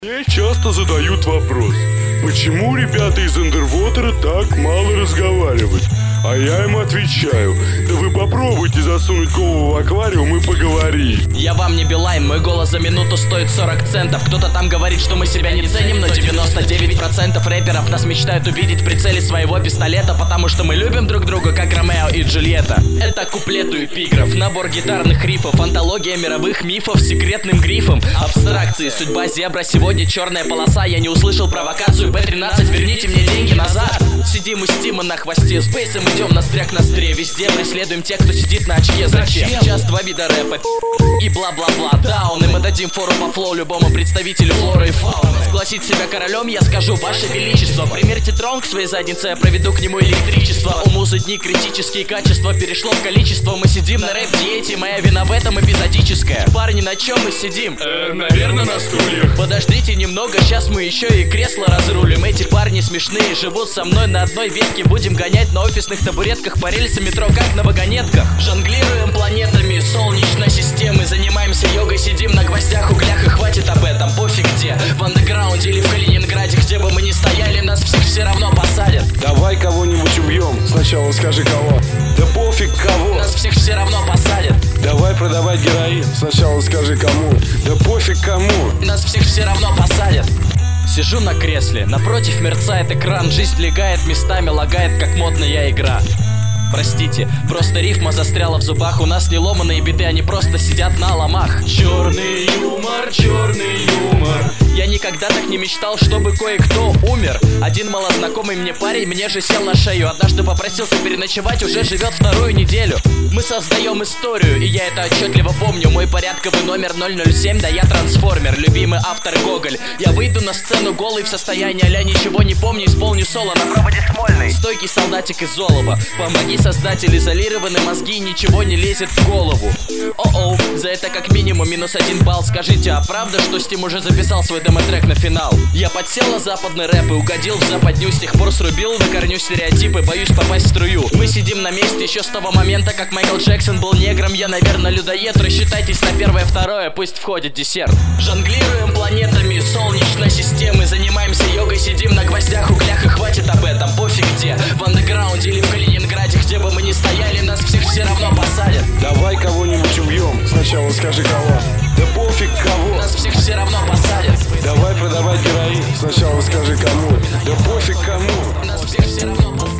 Мне часто задают вопрос, почему ребята из Underwater так мало разговаривают? А я им отвечаю, да вы попробуйте засунуть голову в аквариум и поговорить. Я вам не Билайн, мой голос за минуту стоит 40 центов. Кто-то там говорит, что мы себя не ценим, но 99% рэперов нас мечтают увидеть в прицеле своего пистолета, потому что мы любим друг друга, как Ромео и Джульетта. Это куплету эпиграф, набор гитарных рифов, антология мировых мифов с секретным грифом. Абстракции, судьба зебра, сегодня черная полоса. Я не услышал провокацию, Б13, верните мне деньги назад. Сидим у Стима на хвосте, с бейсом идем настря к ностре. Везде преследуем тех, кто сидит на очке. Зачем? Сейчас два вида рэпа и бла-бла-бла даун. И мы дадим фору по флоу любому представителю флоры и фауны. Сгласить себя королем я скажу: ваше величество, примерьте трон к своей заднице, я проведу к нему электричество. У музы дни критические качества перешло в количество. Мы сидим на рэп-диете, моя вина в этом эпизодическая. Парни, на чем мы сидим? Наверное, на стульях. Подождите немного, сейчас мы еще и кресло разрулим. Эти парни смешные, живут со мной на одной ветке. Будем гонять на офисных табуретках по рельсам метро, как на вагонетках. Жонглируем планетами солнечной системы, занимаемся йогой, сидим на гвоздях, углях, и хватит об этом, пофиг где. В андеграунде или в Калининграде, где бы мы ни стояли, нас всех все равно посадят. Давай кого-нибудь убьем, сначала скажи кого. Да пофиг кого. Нас всех все равно посадят. Давай продавать героин, сначала скажи кому. Да пофиг кому. Нас всех все равно посадят. Сижу на кресле, напротив мерцает экран. Жизнь легает, местами лагает, как модная игра. Простите, просто рифма застряла в зубах. У нас не ломаные биты, они просто сидят на ломах. Черный юмор, черный юмор. Я никогда так не мечтал, чтобы кое-кто умер. Один малознакомый мне парень мне же сел на шею. Однажды попросился переночевать, уже живет вторую неделю. Мы создаем историю, и я это отчетливо помню. Мой порядковый номер 007, да я трансформер. Любимый автор Гоголь. Я выйду на сцену голый в состоянии а-ля ничего не помню. Исполню соло на проводе Смольный. Стойкий солдатик из Золоба. Помоги, создатель, изолированы мозги, ничего не лезет в голову. О-оу, за это как минимум -1 балл. Скажите, а правда, что Стим уже записал свой демо-трек на финал? Я подсел на западный рэп и угодил в западню. С тех пор срубил на корню стереотипы, боюсь попасть в струю. Мы сидим на месте еще с того момента, как Майкл Джексон был негром. Я, наверное, людоед, рассчитайтесь на первое, второе, пусть входит десерт. Жонглируем планетами солнечной системы, занимаемся йогой, сидим на гвоздях, углях, и хватит об этом, пофиг где. В андеграунде или в Калининграде, где бы мы ни стояли, нас всех все равно посадят. Давай кого-нибудь убьем, сначала скажи кого. Да пофиг кого. Нас всех все равно посадят. Давай продавать героин, сначала скажи кому. Да пофиг кому. Нас всех все равно посадят.